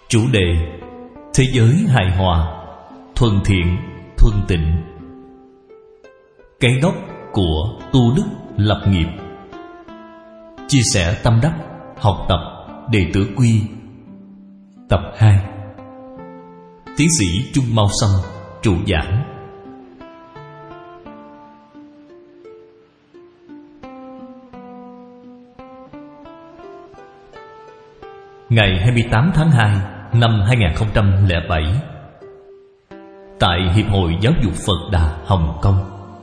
Chủ đề: thế giới hài hòa, thuần thiện, thuần tịnh. Cái gốc của tu đức lập nghiệp. Chia sẻ tâm đắc, học tập đệ tử quy. Tập 2. Tiến sĩ Trung Mao Sâm trụ giảng. Ngày 28 tháng 2 năm 2007, tại Hiệp hội Giáo dục Phật Đà Hồng Kông.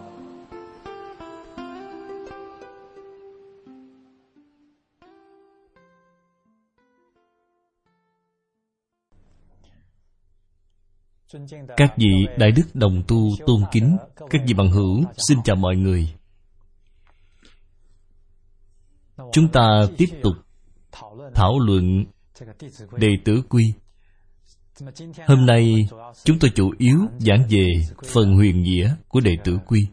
Các vị đại đức đồng tu tôn kính, các vị bằng hữu, xin chào mọi người. Chúng ta tiếp tục thảo luận đệ tử quy. Hôm nay chúng tôi chủ yếu giảng về phần huyền nghĩa của đệ tử quy,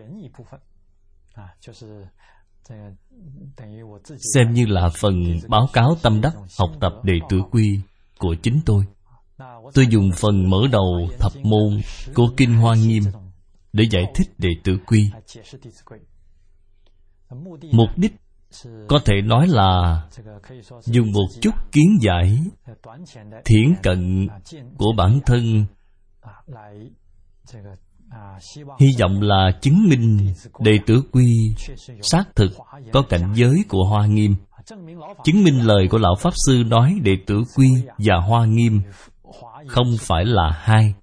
xem như là phần báo cáo tâm đắc học tập đệ tử quy của chính tôi. Tôi dùng phần mở đầu thập môn của Kinh Hoa Nghiêm để giải thích đệ tử quy. Mục đích có thể nói là dùng một chút kiến giải thiển cận của bản thân, hy vọng là chứng minh đệ tử quy xác thực có cảnh giới của Hoa Nghiêm, chứng minh lời của Lão Pháp Sư nói đệ tử quy và Hoa Nghiêm không phải là hai.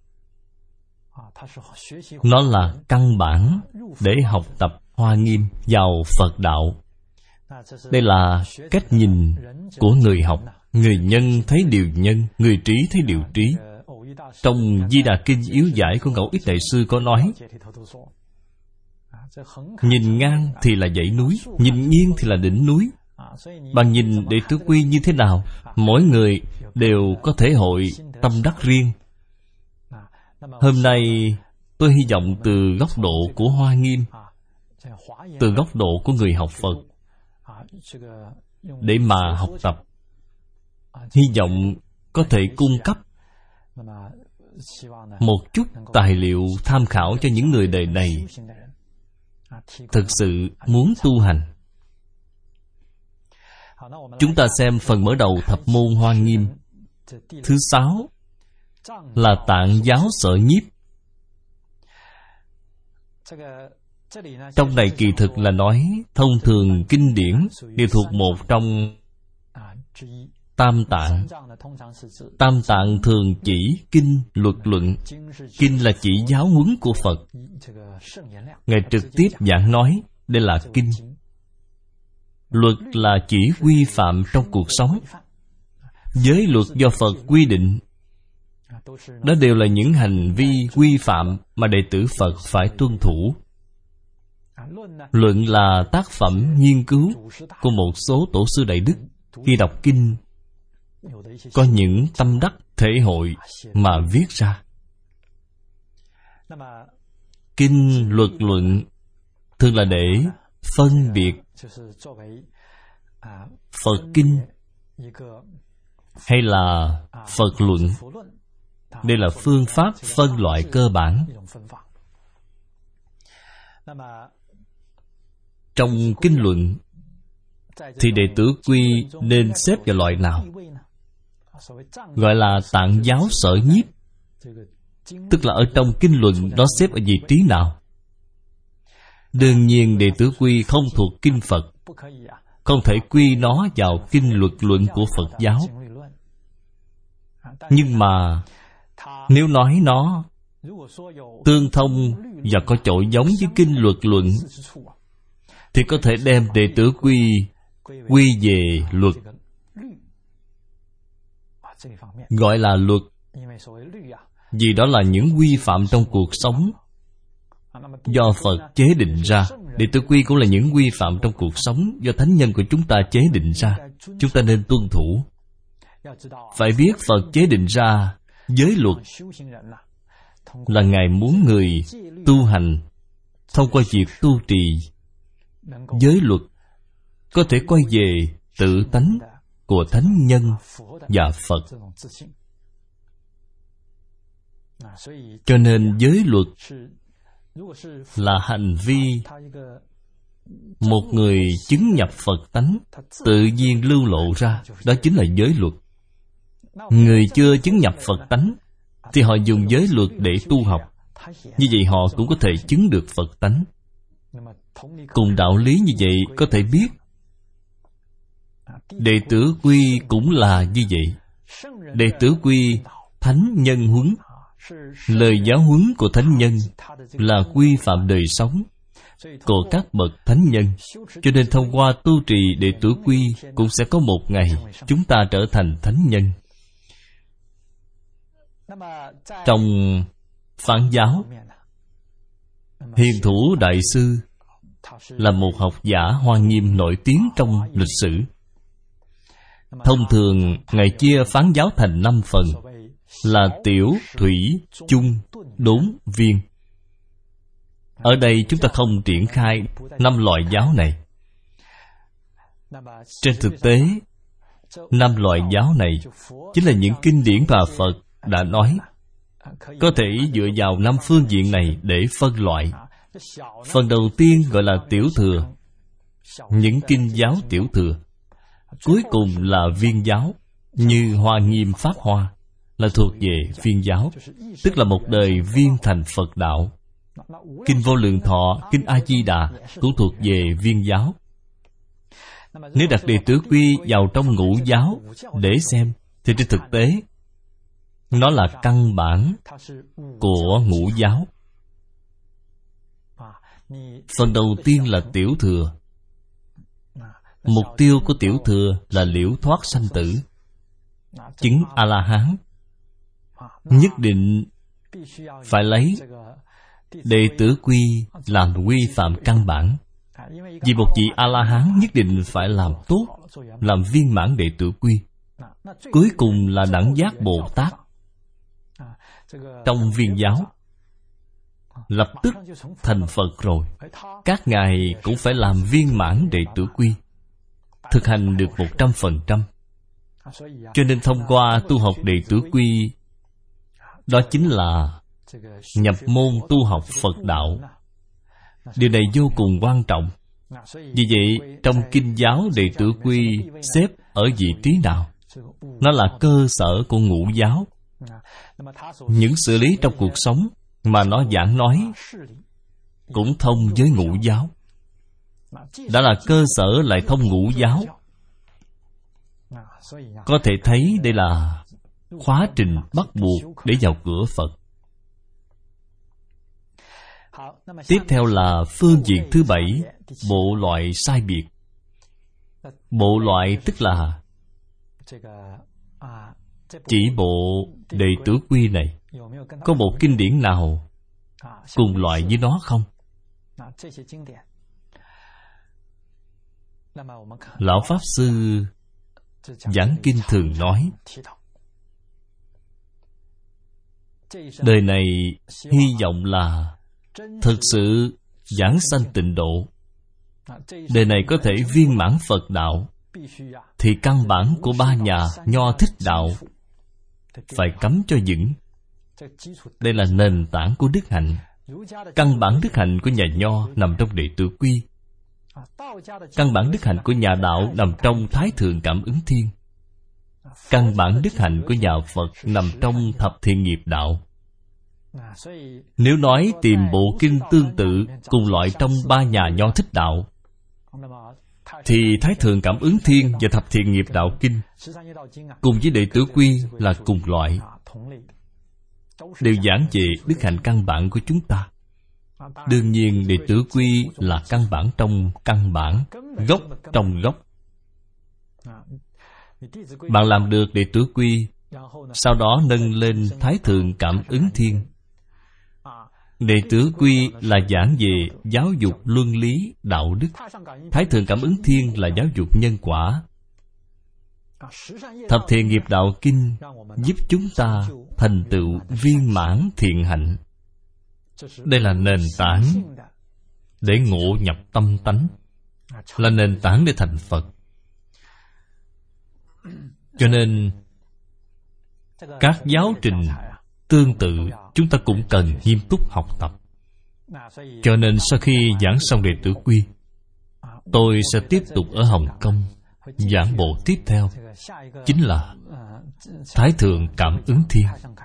Nó là căn bản để học tập Hoa Nghiêm vào Phật Đạo. Đây là cách nhìn của người học. Người nhân thấy điều nhân, người trí thấy điều trí. Trong Di Đà Kinh Yếu Giải của Ngẫu Ích Đại Sư có nói: nhìn ngang thì là dãy núi, nhìn nghiêng thì là đỉnh núi. Bạn nhìn đệ tử quy như thế nào? Mỗi người đều có thể hội tâm đắc riêng. Hôm nay tôi hy vọng từ góc độ của Hoa Nghiêm, từ góc độ của người học Phật, để mà học tập, hy vọng có thể cung cấp một chút tài liệu tham khảo cho những người đời này thực sự muốn tu hành. Chúng ta xem phần mở đầu thập môn Hoa Nghiêm thứ 6 là Tạng Giáo Sở Nhiếp. Trong này kỳ thực là nói thông thường kinh điển đều thuộc một trong Tam Tạng. Tam Tạng thường chỉ kinh, luật, luận. Kinh là chỉ giáo huấn của Phật. Ngài trực tiếp giảng nói đây là kinh. Luật là chỉ quy phạm trong cuộc sống. Giới luật do Phật quy định, đó đều là những hành vi quy phạm mà đệ tử Phật phải tuân thủ. Luận là tác phẩm nghiên cứu của một số tổ sư đại đức. Khi đọc kinh, có những tâm đắc thể hội mà viết ra. Kinh, luật, luận thường là để phân biệt Phật kinh hay là Phật luận. Đây là phương pháp phân loại cơ bản. Trong kinh luận thì đệ tử quy nên xếp vào loại nào? Gọi là Tạng Giáo Sở Nhiếp. Tức là ở trong kinh luận đó xếp ở vị trí nào? Đương nhiên đệ tử quy không thuộc kinh Phật, không thể quy nó vào kinh luật luận của Phật giáo. Nhưng mà nếu nói nó tương thông và có chỗ giống với kinh luật luận, thì có thể đem đệ tử quy về luật. Gọi là luật vì đó là những quy phạm trong cuộc sống do Phật chế định ra. Đệ tử quy cũng là những quy phạm trong cuộc sống do thánh nhân của chúng ta chế định ra. Chúng ta nên tuân thủ. Phải biết Phật chế định ra giới luật là Ngài muốn người tu hành thông qua việc tu trì giới luật có thể quay về tự tánh của thánh nhân và Phật. Cho nên giới luật là hành vi một người chứng nhập Phật tánh tự nhiên lưu lộ ra, đó chính là giới luật. Người chưa chứng nhập Phật tánh thì họ dùng giới luật để tu học, như vậy họ cũng có thể chứng được Phật tánh. Cùng đạo lý như vậy có thể biết đệ tử quy cũng là như vậy. Đệ tử quy thánh nhân huấn, lời giáo huấn của thánh nhân là quy phạm đời sống của các bậc thánh nhân. Cho nên thông qua tu trì đệ tử quy, cũng sẽ có một ngày chúng ta trở thành thánh nhân. Trong Phán giáo, Hiền Thủ Đại Sư là một học giả Hoa Nghiêm nổi tiếng trong lịch sử. Thông thường Ngài chia Phán giáo thành 5 phần, là tiểu, thủy, chung, đốn, viên. Ở đây chúng ta không triển khai 5 loại giáo này. Trên thực tế, 5 loại giáo này chính là những kinh điển mà Phật đã nói. Có thể dựa vào 5 phương diện này để phân loại. Phần đầu tiên gọi là tiểu thừa, những kinh giáo tiểu thừa. Cuối cùng là viên giáo, như Hoa Nghiêm Pháp Hoa là thuộc về viên giáo, tức là một đời viên thành Phật đạo. Kinh Vô Lượng Thọ, Kinh A Di Đà cũng thuộc về viên giáo. Nếu đặt đệ tử quy vào trong ngũ giáo để xem, thì trên thực tế nó là căn bản của ngũ giáo. Phần đầu tiên là tiểu thừa. Mục tiêu của tiểu thừa là liễu thoát sanh tử, chứng A-la-hán. Nhất định phải lấy đệ tử quy làm quy phạm căn bản. Vì một vị A-la-hán nhất định phải làm tốt, làm viên mãn đệ tử quy. Cuối cùng là đẳng giác Bồ Tát. Trong viên giáo lập tức thành Phật rồi. Các ngài cũng phải làm viên mãn đệ tử quy, thực hành được 100%. Cho nên thông qua tu học đệ tử quy, đó chính là nhập môn tu học Phật đạo. Điều này vô cùng quan trọng. Vì vậy, trong kinh giáo đệ tử quy xếp ở vị trí nào? Nó là cơ sở của ngũ giáo. Những xử lý trong cuộc sống mà nó giảng nói cũng thông với ngũ giáo. Đã là cơ sở lại thông ngũ giáo. Có thể thấy đây là khóa trình bắt buộc để vào cửa Phật. Tiếp theo là phương diện thứ 7, bộ loại sai biệt. Bộ loại tức là chỉ bộ đệ tử quy này có một kinh điển nào cùng loại với nó không? Lão Pháp Sư giảng kinh thường nói, đời này hy vọng là thực sự giảng sanh tịnh độ. Đời này có thể viên mãn Phật đạo, thì căn bản của ba nhà Nho Thích đạo phải cắm cho vững. Đây là nền tảng của đức hạnh. Căn bản đức hạnh của nhà Nho nằm trong đệ tử quy. Căn bản đức hạnh của nhà đạo nằm trong Thái Thượng Cảm Ứng Thiên. Căn bản đức hạnh của nhà Phật nằm trong Thập Thiện Nghiệp đạo. Nếu nói tìm bộ kinh tương tự cùng loại trong ba nhà Nho Thích đạo, thì Thái Thượng Cảm Ứng Thiên và Thập Thiện Nghiệp đạo kinh cùng với đệ tử quy là cùng loại, đều giảng về đức hạnh căn bản của chúng ta. Đương nhiên đệ tử quy là căn bản trong căn bản, gốc trong gốc. Bạn làm được đệ tử quy, sau đó nâng lên Thái Thượng Cảm Ứng Thiên. Đệ tử quy là giảng về giáo dục luân lý, đạo đức. Thái Thượng Cảm Ứng Thiên là giáo dục nhân quả. Thập Thiện Nghiệp đạo kinh giúp chúng ta thành tựu viên mãn thiện hạnh. Đây là nền tảng để ngộ nhập tâm tánh, là nền tảng để thành Phật. Cho nên các giáo trình tương tự chúng ta cũng cần nghiêm túc học tập. Cho nên sau khi giảng xong đệ tử quy, tôi sẽ tiếp tục ở Hồng Kông giảng bộ tiếp theo, chính là Thái Thượng Cảm Ứng Thiên.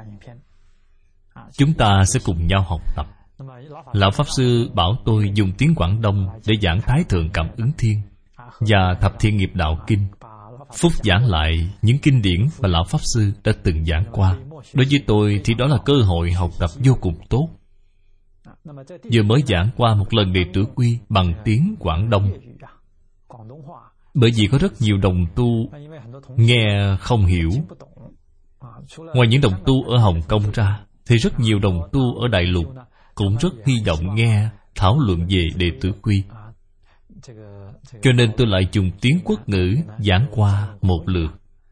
Chúng ta sẽ cùng nhau học tập. Lão Pháp Sư bảo tôi dùng tiếng Quảng Đông để giảng Thái Thượng Cảm Ứng Thiên và Thập Thiện Nghiệp Đạo Kinh, phúc giảng lại những kinh điển mà Lão Pháp Sư đã từng giảng qua. Đối với tôi thì đó là cơ hội học tập vô cùng tốt. Vừa mới giảng qua một lần đệ tử quy bằng tiếng Quảng Đông, bởi vì có rất nhiều đồng tu nghe không hiểu. Ngoài những đồng tu ở Hồng Kông ra, thì rất nhiều đồng tu ở Đại Lục cũng rất hy vọng nghe thảo luận về đệ tử quy. Cho nên tôi lại dùng tiếng quốc ngữ giảng qua một lượt.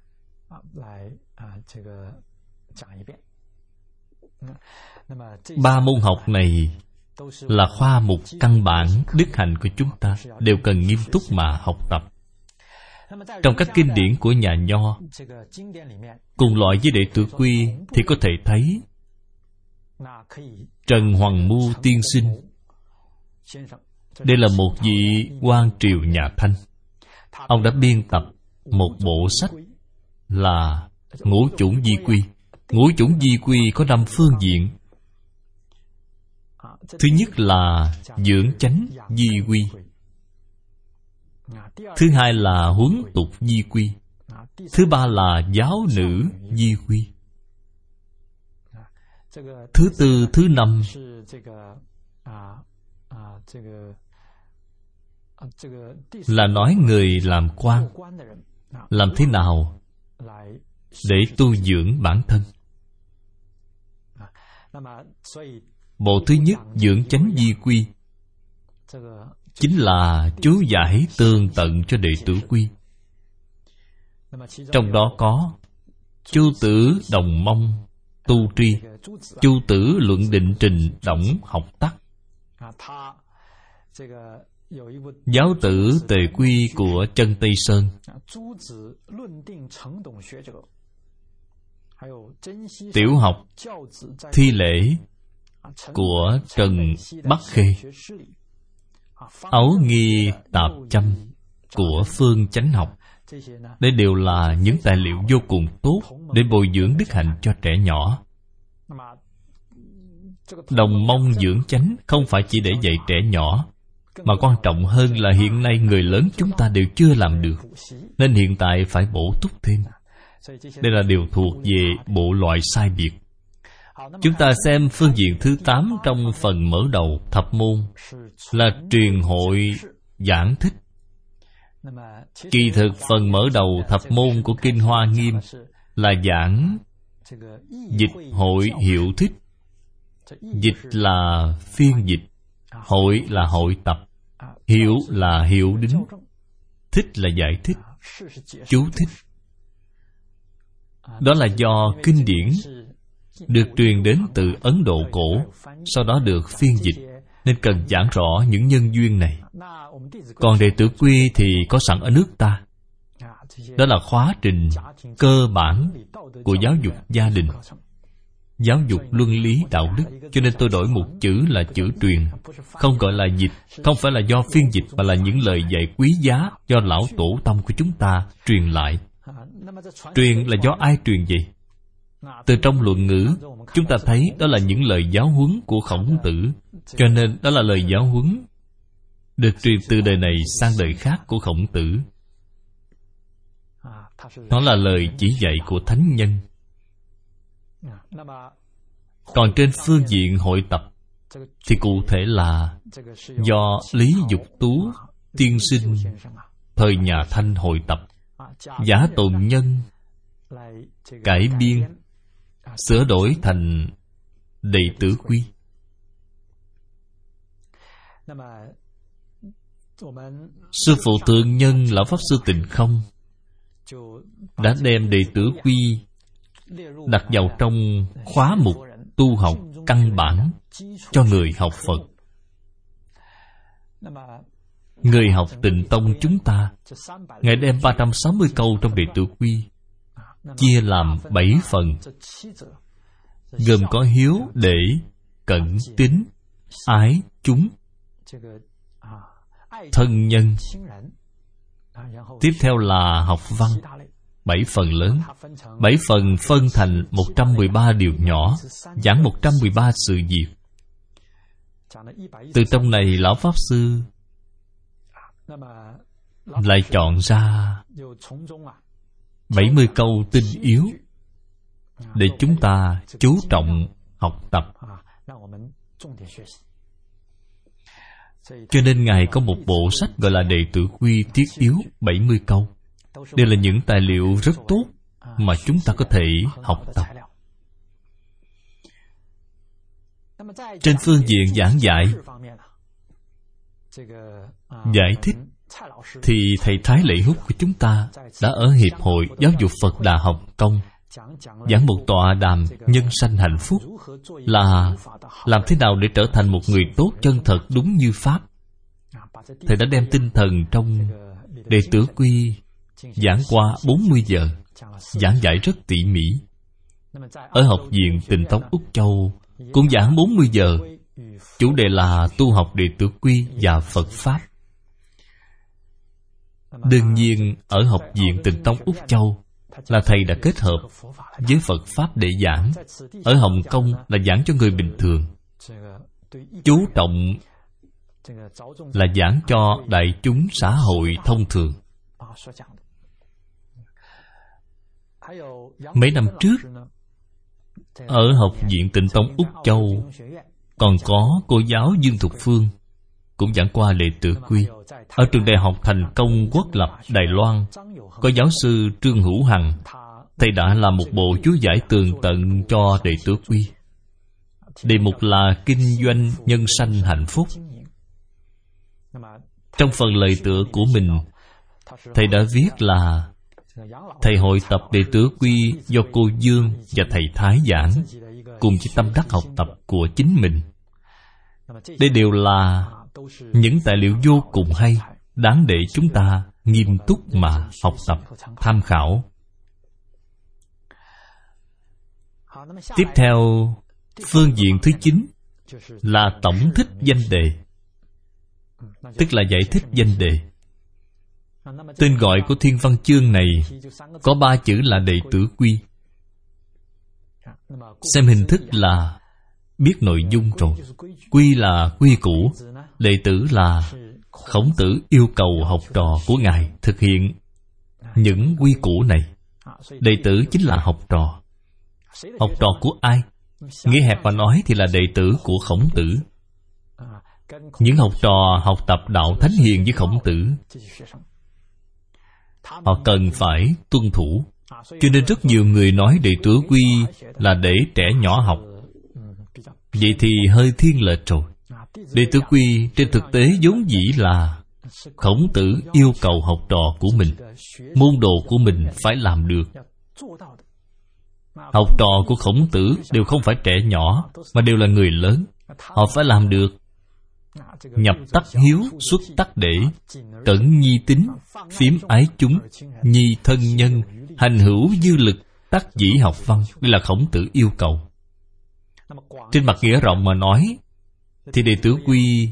3 môn học này là khoa mục căn bản đức hạnh của chúng ta, đều cần nghiêm túc mà học tập. Trong các kinh điển của nhà Nho, cùng loại với đệ tử quy thì có thể thấy Trần Hoàng Mưu tiên sinh. Đây là một vị quan triều nhà Thanh. Ông đã biên tập một bộ sách là Ngũ Chủng Di Quy. Ngũ Chủng Di Quy có 5 phương diện. Thứ nhất là dưỡng chánh di quy. Thứ hai là huấn tục di quy. Thứ ba là giáo nữ di quy. Thứ tư, thứ năm là nói người làm quan làm thế nào để tu dưỡng bản thân. Bộ thứ nhất, dưỡng chánh di quy, chính là chú giải tường tận cho đệ tử quy. Trong đó có Chu Tử Đồng Mông tu tri, Chu Tử Luận Định Trình Đổng học tắc, Giáo Tử Tề Quy của Chân Tây Sơn, Tiểu học Thi Lễ của Trần Bắc Khê, Ấu Nghi Tạp Châm của Phương Chánh Học. Đây đều là những tài liệu vô cùng tốt để bồi dưỡng đức hạnh cho trẻ nhỏ. Đồng mông dưỡng chánh không phải chỉ để dạy trẻ nhỏ, mà quan trọng hơn là hiện nay người lớn chúng ta đều chưa làm được, nên hiện tại phải bổ túc thêm. Đây là điều thuộc về bộ loại sai biệt. Chúng ta xem phương diện thứ 8 trong phần mở đầu thập môn là truyền hội giảng thích. Kỳ thực phần mở đầu thập môn của Kinh Hoa Nghiêm là giảng dịch hội hiệu thích. Dịch là phiên dịch, hội là hội tập, hiệu là hiệu đính, thích là giải thích, chú thích. Đó là do kinh điển được truyền đến từ Ấn Độ cổ, sau đó được phiên dịch, nên cần giảng rõ những nhân duyên này. Còn đệ tử quy thì có sẵn ở nước ta. Đó là khóa trình cơ bản của giáo dục gia đình, giáo dục luân lý đạo đức. Cho nên tôi đổi một chữ là chữ truyền, không gọi là dịch. Không phải là do phiên dịch, mà là những lời dạy quý giá do lão tổ tông của chúng ta truyền lại. Truyền là do ai truyền vậy? Từ trong luận ngữ, chúng ta thấy đó là những lời giáo huấn của Khổng Tử. Cho nên đó là lời giáo huấn được truyền từ đời này sang đời khác của Khổng Tử. Đó là lời chỉ dạy của thánh nhân. Còn trên phương diện hội tập thì cụ thể là do Lý Dục Tú tiên sinh thời nhà Thanh hội tập, Giả Tồn Nhân cải biên sửa đổi thành đệ tử quy. Sư phụ thượng nhân Lão Pháp Sư Tịnh Không đã đem đệ tử quy đặt vào trong khóa mục tu học căn bản cho người học Phật. Người học Tịnh Tông chúng ta, Ngài đem 360 câu trong Đệ Tử Quy chia làm 7 phần, gồm có hiếu, để, cẩn, tín, ái, chúng, thân nhân. Tiếp theo là học văn, 7 phần lớn. 7 phần phân thành 113 điều nhỏ, giảng 113 sự việc. Từ trong này Lão Pháp Sư lại chọn ra 70 câu tinh yếu để chúng ta chú trọng học tập. Cho nên Ngài có một bộ sách gọi là Đệ Tử Quy Tiết Yếu 70 câu. Đây là những tài liệu rất tốt mà chúng ta có thể học tập. Trên phương diện giảng giải, giải thích, thì thầy Thái Lệ Húc của chúng ta đã ở Hiệp hội Giáo dục Phật Đà Hồng Kông giảng một tọa đàm nhân sanh hạnh phúc, là làm thế nào để trở thành một người tốt chân thật đúng như Pháp. Thầy đã đem tinh thần trong Đệ Tử Quy giảng qua 40 giờ, giảng giải rất tỉ mỉ. Ở Học viện Tịnh Tông Úc Châu cũng giảng 40 giờ, chủ đề là tu học Đệ Tử Quy và Phật Pháp. Đương nhiên, ở Học viện Tịnh Tông Úc Châu là thầy đã kết hợp với Phật Pháp để giảng. Ở Hồng Kông là giảng cho người bình thường. Chú trọng là giảng cho đại chúng xã hội thông thường. Mấy năm trước, ở Học viện Tịnh Tông Úc Châu còn có cô giáo Dương Thục Phương cũng giảng qua Đệ Tử Quy. Ở trường Đại học Thành Công Quốc lập Đài Loan có giáo sư Trương Hữu Hằng, thầy đã làm một bộ chú giải tường tận cho Đệ Tử Quy. Đề mục là kinh doanh nhân sanh hạnh phúc. Trong phần lời tựa của mình, thầy đã viết là thầy hội tập Đệ Tử Quy do cô Dương và thầy Thái giảng, cùng với tâm đắc học tập của chính mình. Đây đều là những tài liệu vô cùng hay, đáng để chúng ta nghiêm túc mà học tập, tham khảo. Tiếp theo, phương diện thứ 9 là tổng thích danh đề, tức là giải thích danh đề. Tên gọi của thiên văn chương này có 3 chữ là Đệ Tử Quy. Xem hình thức là biết nội dung rồi. Quy là quy củ, đệ tử là Khổng Tử yêu cầu học trò của Ngài thực hiện những quy củ này. Đệ tử chính là học trò. Học trò của ai? Nghĩa hẹp mà nói thì là đệ tử của Khổng Tử. Những học trò học tập đạo Thánh Hiền với Khổng Tử, họ cần phải tuân thủ. Cho nên rất nhiều người nói Đệ Tử Quy là để trẻ nhỏ học. Vậy thì hơi thiên lệch rồi. Đệ Tử Quy trên thực tế vốn dĩ là Khổng Tử yêu cầu học trò của mình, môn đồ của mình phải làm được. Học trò của Khổng Tử đều không phải trẻ nhỏ, mà đều là người lớn. Họ phải làm được nhập tắc hiếu, xuất tắc để, cẩn nhi tín, phiếm ái chúng, nhi thân nhân, hành hữu dư lực, tác dĩ học văn. Đây là Khổng Tử yêu cầu. Trên mặt nghĩa rộng mà nói, thì Đệ Tử Quy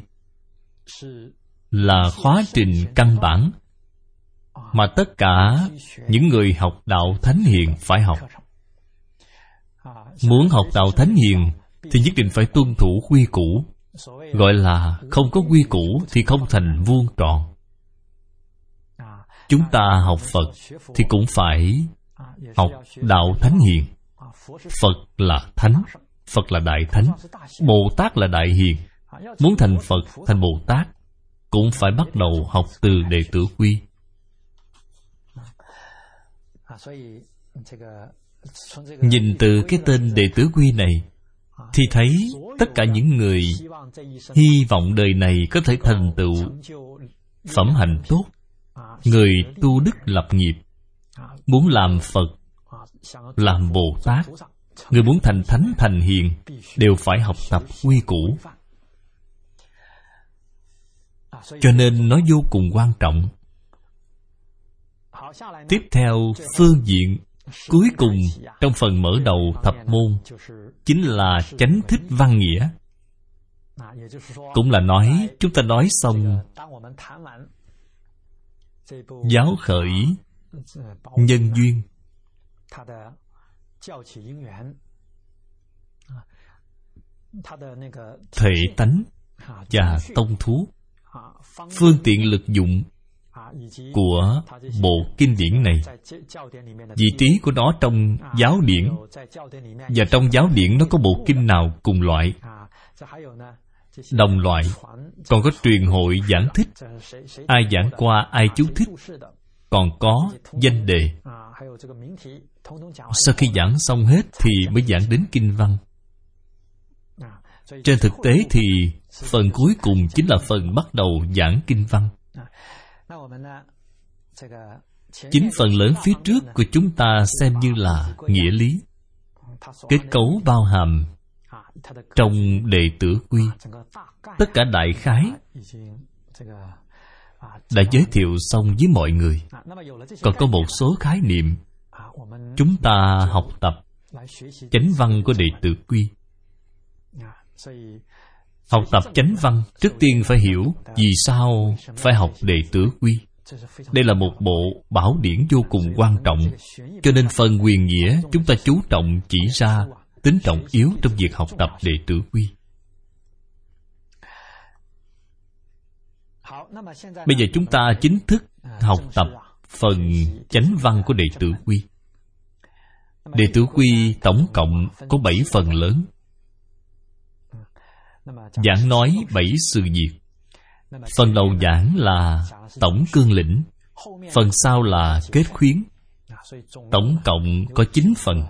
là khóa trình căn bản mà tất cả những người học đạo Thánh Hiền phải học. Muốn học đạo Thánh Hiền thì nhất định phải tuân thủ quy củ. Gọi là không có quy củ thì không thành vuông tròn. Chúng ta học Phật thì cũng phải học đạo Thánh Hiền. Phật là Thánh, Phật là Đại Thánh, Bồ Tát là Đại Hiền. Muốn thành Phật, thành Bồ Tát cũng phải bắt đầu học từ Đệ Tử Quy. Nhìn từ cái tên Đệ Tử Quy này thì thấy tất cả những người hy vọng đời này có thể thành tựu phẩm hạnh tốt, người tu đức lập nghiệp, muốn làm Phật, làm Bồ Tát, người muốn thành Thánh thành Hiền, đều phải học tập quy củ. Cho nên nó vô cùng quan trọng. Tiếp theo, phương diện cuối cùng trong phần mở đầu thập môn chính là chánh thích văn nghĩa. Cũng là nói, chúng ta nói xong giáo khởi nhân duyên, thể tánh và tông thú, phương tiện lực dụng của bộ kinh điển này, vị trí của nó trong giáo điển, và trong giáo điển nó có bộ kinh nào cùng loại, đồng loại, còn có truyền hội giảng thích, ai giảng qua ai chú thích, còn có danh đề. Sau khi giảng xong hết thì mới giảng đến kinh văn. Trên thực tế thì phần cuối cùng chính là phần bắt đầu giảng kinh văn. Chính phần lớn phía trước của chúng ta xem như là nghĩa lý, kết cấu bao hàm trong đệ tử quy. Tất cả đại khái đã giới thiệu xong với mọi người. Còn có một số khái niệm chúng ta học tập chánh văn của đệ tử quy. Học tập chánh văn, trước tiên phải hiểu vì sao phải học đệ tử quy. Đây là một bộ bảo điển vô cùng quan trọng. Cho nên phần huyền nghĩa chúng ta chú trọng chỉ ra tính trọng yếu trong việc học tập đệ tử quy. Bây giờ chúng ta chính thức học tập phần chánh văn của đệ tử quy. Đệ tử quy tổng cộng có 7 phần lớn. Giảng nói 7 sự việc. Phần đầu giảng là tổng cương lĩnh, phần sau là kết khuyến. Tổng cộng có 9 phần.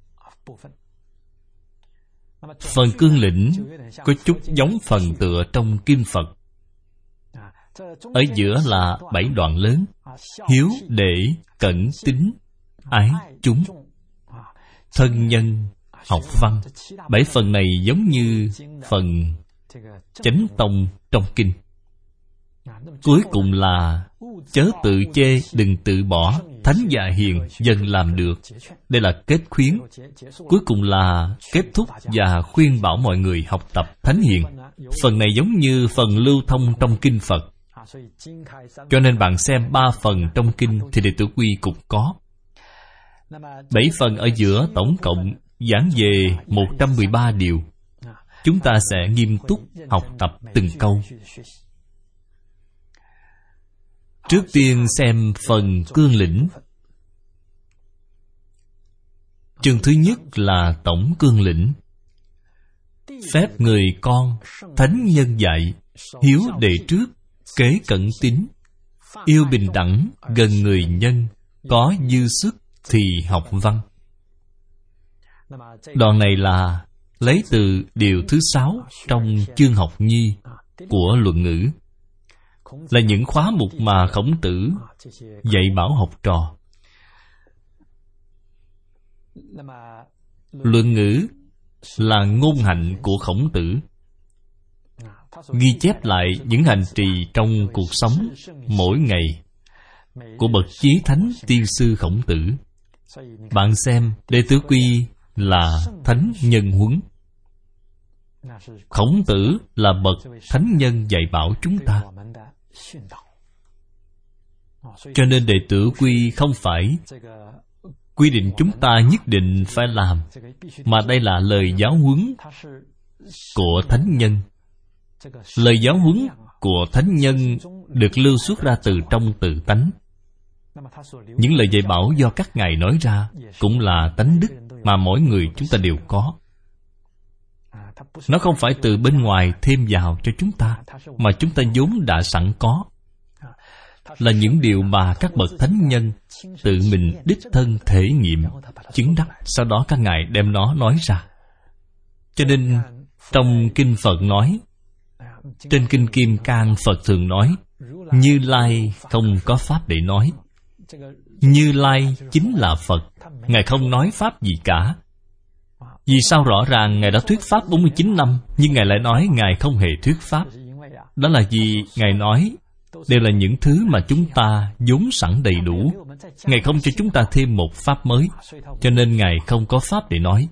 Phần cương lĩnh có chút giống phần tựa trong kinh Phật. Ở giữa là 7 đoạn lớn: hiếu, đệ, cẩn, tín, ái, chúng, thân nhân, học văn. 7 phần này giống như phần chánh tông trong kinh. Cuối cùng là chớ tự chê, đừng tự bỏ, thánh và hiền dần làm được. Đây là kết khuyến. Cuối cùng là kết thúc và khuyên bảo mọi người học tập thánh hiền. Phần này giống như phần lưu thông trong kinh Phật. Cho nên bạn xem 3 phần trong kinh thì đệ tử quy cũng có. 7 phần ở giữa tổng cộng giảng về 113 điều. Chúng ta sẽ nghiêm túc học tập từng câu. Trước tiên xem phần cương lĩnh. Chương thứ nhất là tổng cương lĩnh. Phép người con, thánh nhân dạy, hiếu đệ trước, kế cẩn tín, yêu bình đẳng, gần người nhân, có dư sức thì học văn. Đoạn này là lấy từ điều thứ 6 trong chương học nhi của Luận Ngữ, là những khóa mục mà Khổng Tử dạy bảo học trò. Luận Ngữ là ngôn hạnh của Khổng Tử, ghi chép lại những hành trì trong cuộc sống mỗi ngày của bậc chí thánh tiên sư Khổng Tử. Bạn xem, đệ tử quy là thánh nhân huấn. Khổng Tử là bậc thánh nhân dạy bảo chúng ta. Cho nên đệ tử quy không phải quy định chúng ta nhất định phải làm, mà đây là lời giáo huấn của thánh nhân. Lời giáo huấn của thánh nhân được lưu xuất ra từ trong tự tánh. Những lời dạy bảo do các ngài nói ra cũng là tánh đức mà mỗi người chúng ta đều có. Nó không phải từ bên ngoài thêm vào cho chúng ta, mà chúng ta vốn đã sẵn có. Là những điều mà các bậc thánh nhân tự mình đích thân thể nghiệm, chứng đắc, sau đó các ngài đem nó nói ra. Cho nên trong kinh Phật nói, trên kinh Kim Cang Phật thường nói, Như Lai không có pháp để nói. Như Lai chính là Phật. Ngài không nói pháp gì cả. Vì sao? Rõ ràng Ngài đã thuyết pháp 49 năm, nhưng Ngài lại nói Ngài không hề thuyết pháp. Đó là vì Ngài nói đều là những thứ mà chúng ta vốn sẵn đầy đủ. Ngài không cho chúng ta thêm một pháp mới, cho nên Ngài không có pháp để nói.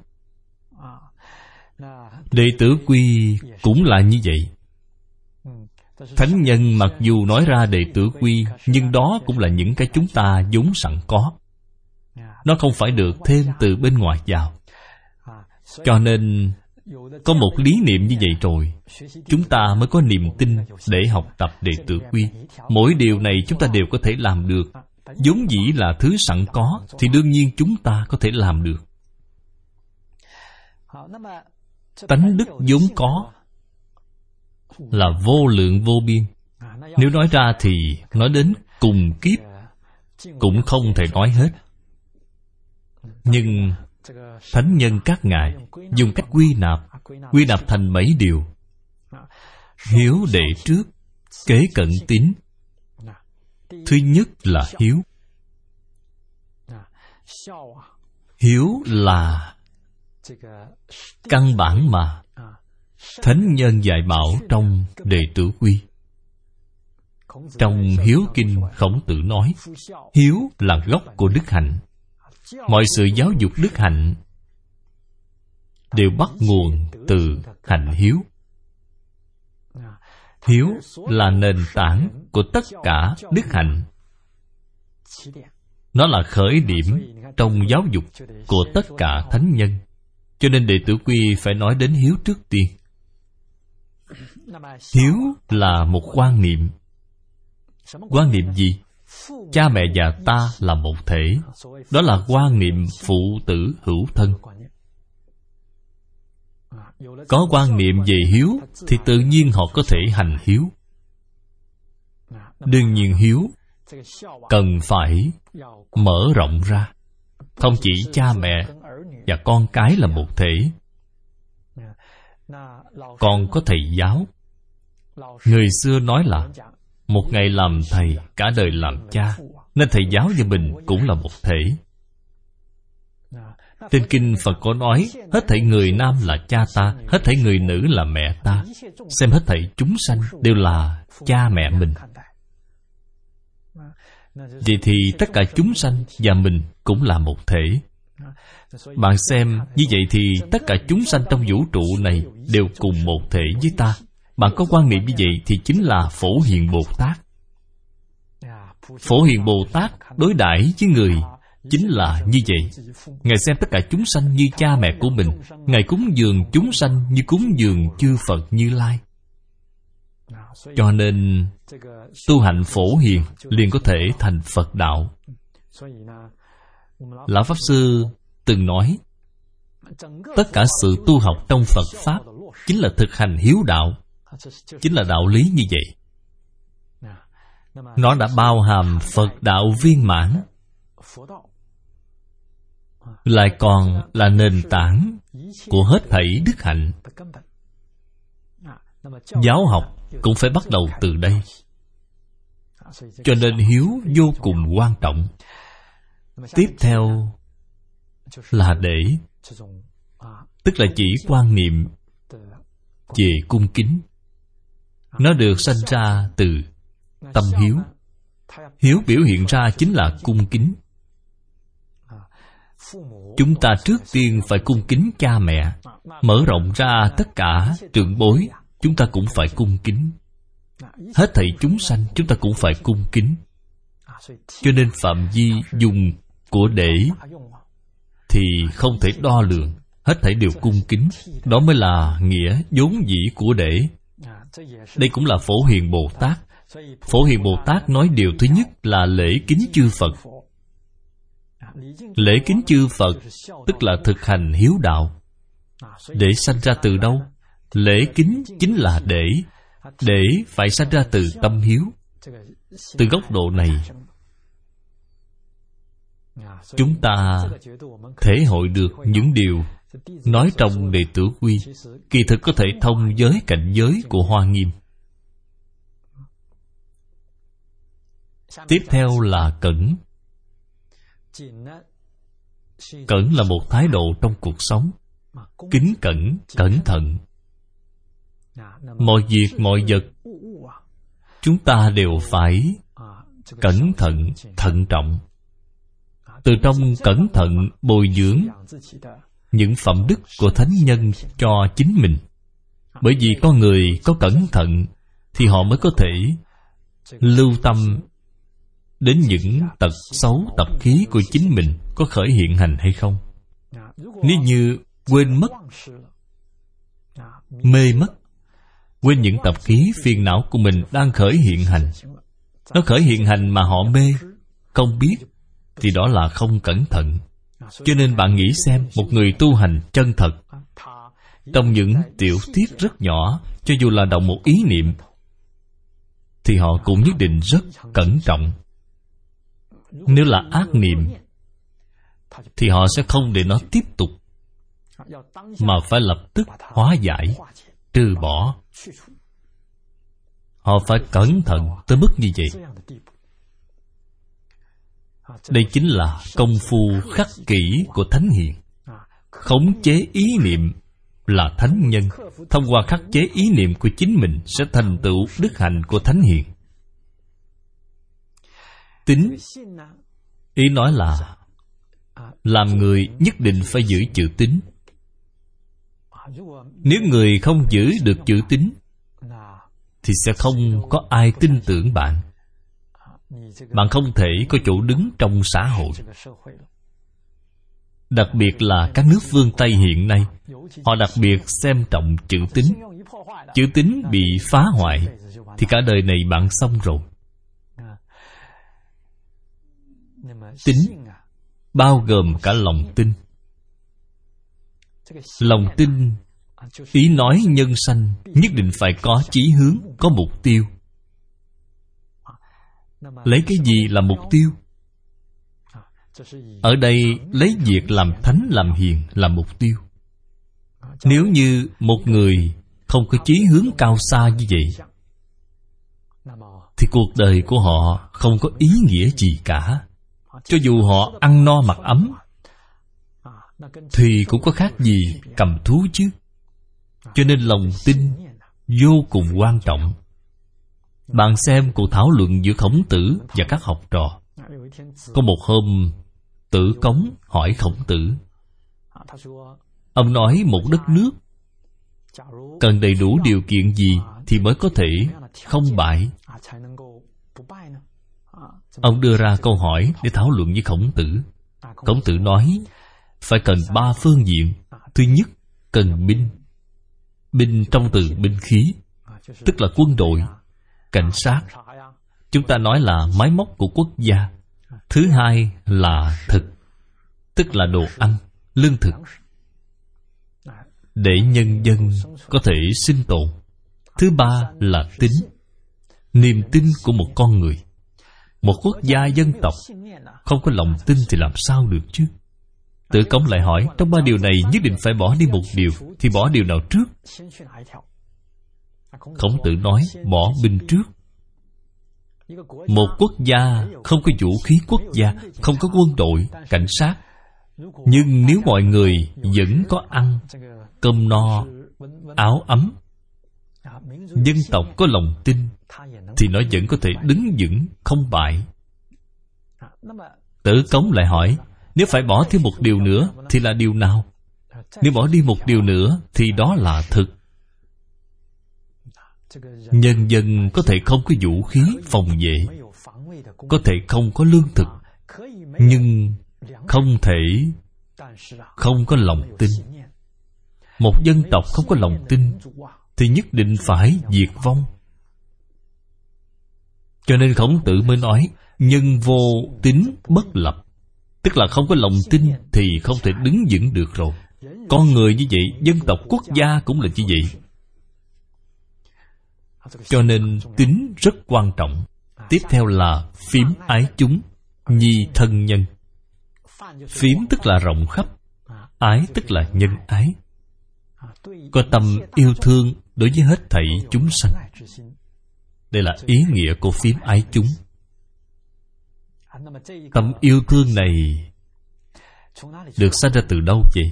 Đệ tử quy cũng là như vậy. Thánh nhân mặc dù nói ra đệ tử quy, nhưng đó cũng là những cái chúng ta vốn sẵn có. Nó không phải được thêm từ bên ngoài vào. Cho nên có một lý niệm như vậy rồi, chúng ta mới có niềm tin để học tập đệ tử quy. Mỗi điều này chúng ta đều có thể làm được. Vốn dĩ là thứ sẵn có, thì đương nhiên chúng ta có thể làm được. Tánh đức vốn có là vô lượng vô biên. Nếu nói ra thì nói đến cùng kiếp cũng không thể nói hết. Nhưng thánh nhân các ngài dùng cách quy nạp thành mấy điều: hiếu đệ trước, kế cận tín. Thứ nhất là hiếu. Hiếu là căn bản mà thánh nhân dạy bảo trong đệ tử quy. Trong Hiếu Kinh, Khổng Tử nói hiếu là gốc của đức hạnh. Mọi sự giáo dục đức hạnh đều bắt nguồn từ hạnh hiếu. Hiếu là nền tảng của tất cả đức hạnh. Nó là khởi điểm trong giáo dục của tất cả thánh nhân. Cho nên đệ tử quy phải nói đến hiếu trước tiên. Hiếu là một quan niệm. Quan niệm gì? Cha mẹ và ta là một thể. Đó là quan niệm phụ tử hữu thân. Có quan niệm về hiếu thì tự nhiên họ có thể hành hiếu. Đương nhiên hiếu cần phải mở rộng ra. Không chỉ cha mẹ và con cái là một thể, còn có thầy giáo. Người xưa nói là một ngày làm thầy, cả đời làm cha. Nên thầy giáo và mình cũng là một thể. Trên kinh Phật có nói hết thảy người nam là cha ta, hết thảy người nữ là mẹ ta. Xem hết thảy chúng sanh đều là cha mẹ mình. Vậy thì tất cả chúng sanh và mình cũng là một thể. Bạn xem, như vậy thì tất cả chúng sanh trong vũ trụ này đều cùng một thể với ta. Bạn có quan niệm như vậy thì chính là Phổ Hiền Bồ Tát. Phổ Hiền Bồ Tát đối đãi với người chính là như vậy. Ngài xem tất cả chúng sanh như cha mẹ của mình. Ngài cúng dường chúng sanh như cúng dường chư Phật Như Lai. Cho nên tu hạnh phổ hiền liền có thể thành Phật đạo. Lão Pháp Sư từng nói, tất cả sự tu học trong Phật Pháp chính là thực hành hiếu đạo. Chính là đạo lý như vậy. Nó đã bao hàm Phật đạo viên mãn, lại còn là nền tảng của hết thảy đức hạnh. Giáo học cũng phải bắt đầu từ đây. Cho nên hiếu vô cùng quan trọng. Tiếp theo là để, tức là chỉ quan niệm về cung kính. Nó được sanh ra từ tâm hiếu. Hiếu biểu hiện ra chính là cung kính. Chúng ta trước tiên phải cung kính cha mẹ. Mở rộng ra tất cả trưởng bối, chúng ta cũng phải cung kính. Hết thảy chúng sanh chúng ta cũng phải cung kính. Cho nên phạm vi dùng của để thì không thể đo lường. Hết thảy đều cung kính. Đó mới là nghĩa vốn dĩ của để. Đây cũng là Phổ Hiền Bồ Tát. Phổ Hiền Bồ Tát nói điều thứ nhất là lễ kính chư Phật. Lễ kính chư Phật tức là thực hành hiếu đạo. Để sanh ra từ đâu? Lễ kính chính là để phải sanh ra từ tâm hiếu. Từ góc độ này, chúng ta thể hội được những điều nói trong Đệ Tử Quy, kỳ thực có thể thông với cảnh giới của Hoa Nghiêm. Tiếp theo là cẩn. Cẩn là một thái độ trong cuộc sống. Kính cẩn, cẩn thận. Mọi việc, mọi vật chúng ta đều phải cẩn thận, thận trọng. Từ trong cẩn thận bồi dưỡng những phẩm đức của thánh nhân cho chính mình. Bởi vì con người có cẩn thận thì họ mới có thể lưu tâm đến những tật xấu, tập khí của chính mình có khởi hiện hành hay không. Nếu như quên mất, mê mất, quên những tập khí phiền não của mình đang khởi hiện hành, nó khởi hiện hành mà họ mê, không biết, thì đó là không cẩn thận. Cho nên bạn nghĩ xem, một người tu hành chân thật, trong những tiểu tiết rất nhỏ, cho dù là động một ý niệm, thì họ cũng nhất định rất cẩn trọng. Nếu là ác niệm, thì họ sẽ không để nó tiếp tục, mà phải lập tức hóa giải, trừ bỏ. Họ phải cẩn thận tới mức như vậy. Đây chính là công phu khắc kỷ của thánh hiền. Khống chế ý niệm là thánh nhân. Thông qua khắc chế ý niệm của chính mình sẽ thành tựu đức hạnh của thánh hiền. Tín, ý nói là làm người nhất định phải giữ chữ tín. Nếu người không giữ được chữ tín thì sẽ không có ai tin tưởng bạn. Bạn không thể có chỗ đứng trong xã hội. Đặc biệt là các nước phương Tây hiện nay, họ đặc biệt xem trọng chữ tín. Chữ tín bị phá hoại thì cả đời này bạn xong rồi. Tín bao gồm cả lòng tin. Lòng tin ý nói nhân sanh nhất định phải có chí hướng, có mục tiêu. Lấy cái gì là mục tiêu? Ở đây lấy việc làm thánh làm hiền là mục tiêu. Nếu như một người không có chí hướng cao xa như vậy, thì cuộc đời của họ không có ý nghĩa gì cả. Cho dù họ ăn no mặc ấm thì cũng có khác gì cầm thú chứ. Cho nên lòng tin vô cùng quan trọng. Bạn xem cuộc thảo luận giữa Khổng Tử và các học trò. Có một hôm, Tử Cống hỏi Khổng Tử. Ông nói một đất nước cần đầy đủ điều kiện gì thì mới có thể không bại? Ông đưa ra câu hỏi để thảo luận với Khổng Tử. Khổng Tử nói phải cần 3 phương diện. Thứ nhất, cần binh. Binh trong từ binh khí, tức là quân đội, cảnh sát. Chúng ta nói là máy móc của quốc gia. Thứ hai là thực, tức là đồ ăn, lương thực, để nhân dân có thể sinh tồn. Thứ ba là tín, niềm tin của một con người. Một quốc gia dân tộc không có lòng tin thì làm sao được chứ? Tử Cống lại hỏi, trong 3 điều này nhất định phải bỏ đi một điều, thì bỏ điều nào trước? Khổng Tử nói, bỏ binh trước. Một quốc gia không có vũ khí quốc gia, không có quân đội, cảnh sát, nhưng nếu mọi người vẫn có ăn, cơm no, áo ấm, dân tộc có lòng tin, thì nó vẫn có thể đứng vững, không bại. Tử Cống lại hỏi, nếu phải bỏ thêm một điều nữa thì là điều nào? Nếu bỏ đi một điều nữa thì đó là thực. Nhân dân có thể không có vũ khí phòng vệ, có thể không có lương thực, nhưng không thể không có lòng tin. Một dân tộc không có lòng tin thì nhất định phải diệt vong. Cho nên Khổng Tử mới nói, nhân vô tín bất lập. Tức là không có lòng tin thì không thể đứng vững được rồi. Con người như vậy, dân tộc quốc gia cũng là như vậy. Cho nên tín rất quan trọng. Tiếp theo là phím ái chúng, nhi thân nhân. Phím tức là rộng khắp, ái tức là nhân ái, có tâm yêu thương đối với hết thảy chúng sanh. Đây là ý nghĩa của phím ái chúng. Tâm yêu thương này được sanh ra từ đâu vậy?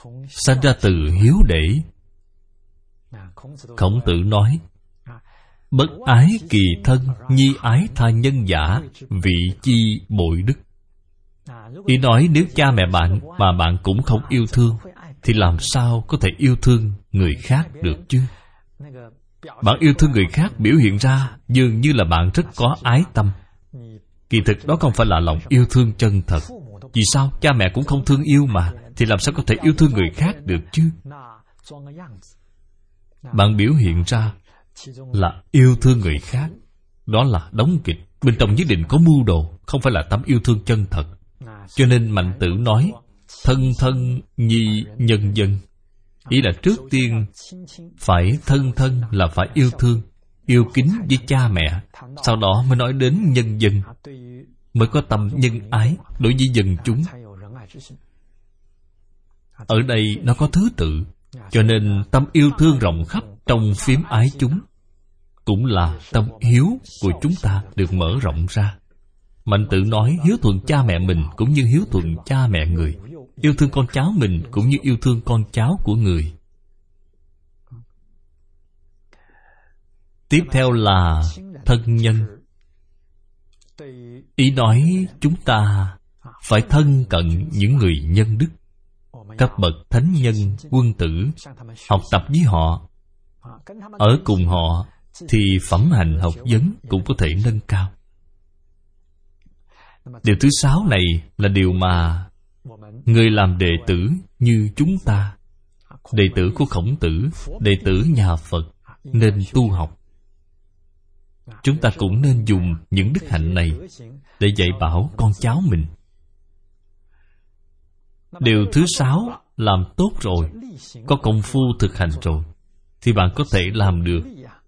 Sanh ra từ hiếu để. Khổng Tử nói, Bất ái kỳ thân, nhi ái tha nhân giả, vị chi bội đức. Ý nói nếu cha mẹ bạn mà bạn cũng không yêu thương, thì làm sao có thể yêu thương người khác được chứ? Bạn yêu thương người khác biểu hiện ra dường như là bạn rất có ái tâm. Kỳ thực đó không phải là lòng yêu thương chân thật. Vì sao? Cha mẹ cũng không thương yêu mà, thì làm sao có thể yêu thương người khác được chứ? Bạn biểu hiện ra là yêu thương người khác, đó là đóng kịch. Bên trong nhất định có mưu đồ, không phải là tấm yêu thương chân thật. Cho nên Mạnh Tử nói thân thân nhi nhân dân. Ý là trước tiên phải thân thân là phải yêu thương, yêu kính với cha mẹ, sau đó mới nói đến nhân dân, mới có tâm nhân ái đối với dân chúng. Ở đây nó có thứ tự, cho nên tâm yêu thương rộng khắp trong phím ái chúng cũng là tâm hiếu của chúng ta được mở rộng ra. Mạnh Tử nói hiếu thuận cha mẹ mình cũng như hiếu thuận cha mẹ người, yêu thương con cháu mình cũng như yêu thương con cháu của người. Tiếp theo là thân nhân. Ý nói chúng ta phải thân cận những người nhân đức, các bậc thánh nhân, quân tử, học tập với họ, ở cùng họ, thì phẩm hạnh học vấn cũng có thể nâng cao. Điều thứ 6 này là điều mà người làm đệ tử như chúng ta, đệ tử của Khổng Tử, đệ tử nhà Phật nên tu học. Chúng ta cũng nên dùng những đức hạnh này để dạy bảo con cháu mình. Điều thứ 6 làm tốt rồi, có công phu thực hành rồi, thì bạn có thể làm được.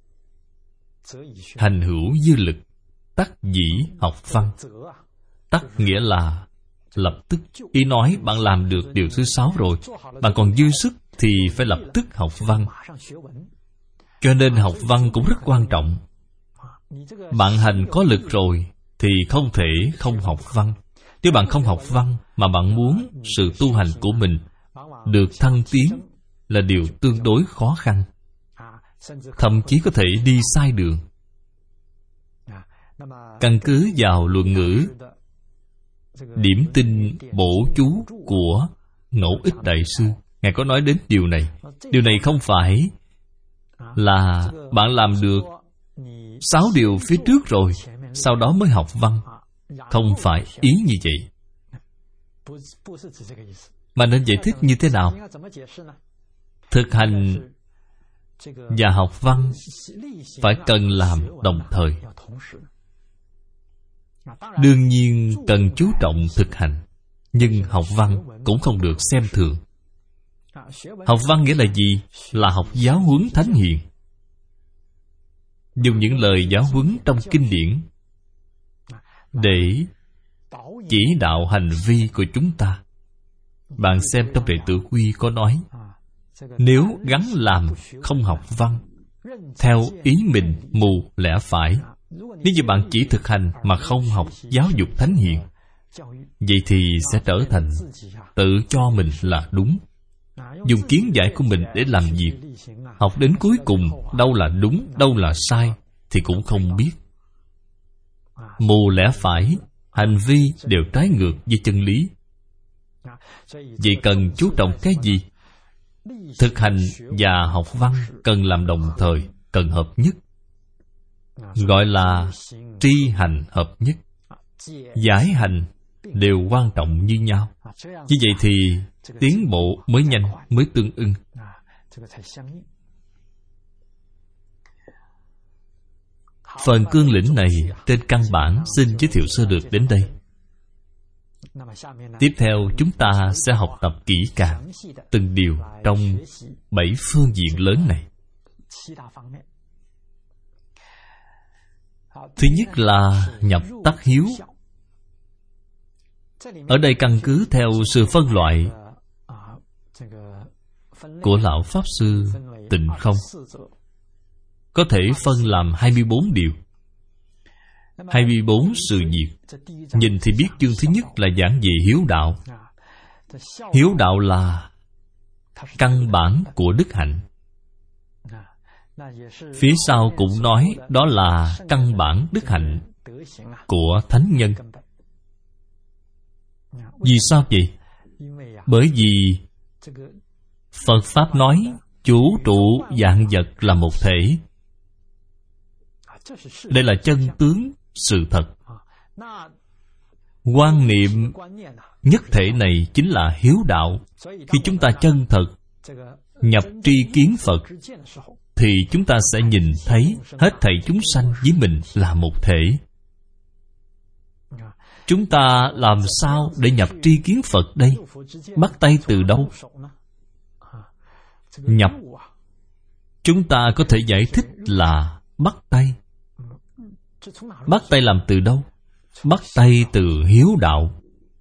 Hành hữu dư lực, tắc dĩ học văn. Tắc nghĩa là lập tức. Ý nói bạn làm được điều thứ 6 rồi, bạn còn dư sức thì phải lập tức học văn. Cho nên học văn cũng rất quan trọng. Bạn hành có lực rồi thì không thể không học văn. Nếu bạn không học văn mà bạn muốn sự tu hành của mình được thăng tiến là điều tương đối khó khăn, thậm chí có thể đi sai đường. Căn cứ vào luận ngữ Điểm tinh bổ chú của Ngẫu Ích Đại Sư, Ngài có nói đến điều này. Điều này không phải là bạn làm được 6 điều phía trước rồi, sau đó mới học văn. Không phải ý như vậy. Mà nên giải thích như thế nào? Thực hành và học văn phải cần làm đồng thời. Đương nhiên cần chú trọng thực hành, nhưng học văn cũng không được xem thường. Học văn nghĩa là gì? Là học giáo huấn thánh hiền, dùng những lời giáo huấn trong kinh điển để chỉ đạo hành vi của chúng ta. Bạn xem trong Đệ Tử Quy có nói, nếu gắng làm không học văn, theo ý mình mù lẽ phải, nếu như bạn chỉ thực hành mà không học giáo dục thánh hiền, vậy thì sẽ trở thành tự cho mình là đúng, dùng kiến giải của mình để làm việc. Học đến cuối cùng, đâu là đúng, đâu là sai thì cũng không biết. Mù lẽ phải, hành vi đều trái ngược với chân lý. Vậy cần chú trọng cái gì? Thực hành và học văn cần làm đồng thời, cần hợp nhất, gọi là tri hành hợp nhất. Giải hành đều quan trọng như nhau. Như vậy thì tiến bộ mới nhanh, mới tương ưng. Phần cương lĩnh này trên căn bản xin giới thiệu sơ lược đến đây. Tiếp theo chúng ta sẽ học tập kỹ càng từng điều trong 7 phương diện lớn này. Thứ nhất là nhập tắc hiếu. Ở đây căn cứ theo sự phân loại của Lão Pháp Sư Tịnh Không, có thể phân làm 24 điều, 24 sự việc. Nhìn thì biết chương thứ nhất là giảng về hiếu đạo. Hiếu đạo là căn bản của đức hạnh. Phía sau cũng nói đó là căn bản đức hạnh của thánh nhân. Vì sao vậy? Bởi vì Phật Pháp nói vũ trụ vạn vật là một thể. Đây là chân tướng sự thật. Quan niệm nhất thể này chính là hiếu đạo. Khi chúng ta chân thật nhập tri kiến Phật, thì chúng ta sẽ nhìn thấy hết thảy chúng sanh với mình là một thể. Chúng ta làm sao để nhập tri kiến Phật đây? Bắt tay từ đâu? Nhập, chúng ta có thể giải thích là bắt tay. Bắt tay làm từ đâu? Bắt tay từ hiếu đạo.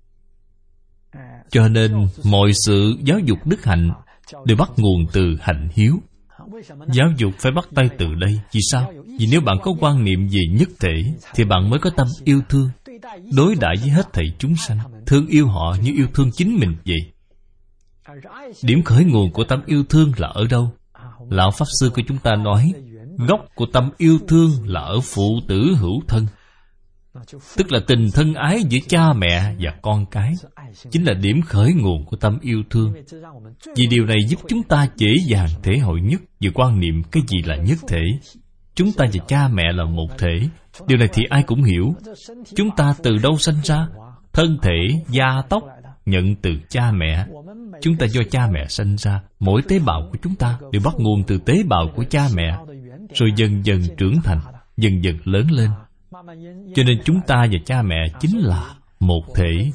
Cho nên mọi sự giáo dục đức hạnh đều bắt nguồn từ hạnh hiếu. Giáo dục phải bắt tay từ đây. Vì sao? Vì nếu bạn có quan niệm về nhất thể, thì bạn mới có tâm yêu thương, đối đãi với hết thảy chúng sanh, thương yêu họ như yêu thương chính mình vậy. Điểm khởi nguồn của tâm yêu thương là ở đâu? Lão Pháp Sư của chúng ta nói, gốc của tâm yêu thương là ở phụ tử hữu thân. Tức là tình thân ái giữa cha mẹ và con cái, chính là điểm khởi nguồn của tâm yêu thương. Vì điều này giúp chúng ta dễ dàng thể hội nhất về quan niệm cái gì là nhất thể. Chúng ta và cha mẹ là một thể. Điều này thì ai cũng hiểu. Chúng ta từ đâu sanh ra? Thân thể, da tóc nhận từ cha mẹ. Chúng ta do cha mẹ sanh ra. Mỗi tế bào của chúng ta đều bắt nguồn từ tế bào của cha mẹ, rồi dần dần trưởng thành, dần dần lớn lên. Cho nên chúng ta và cha mẹ chính là một thể.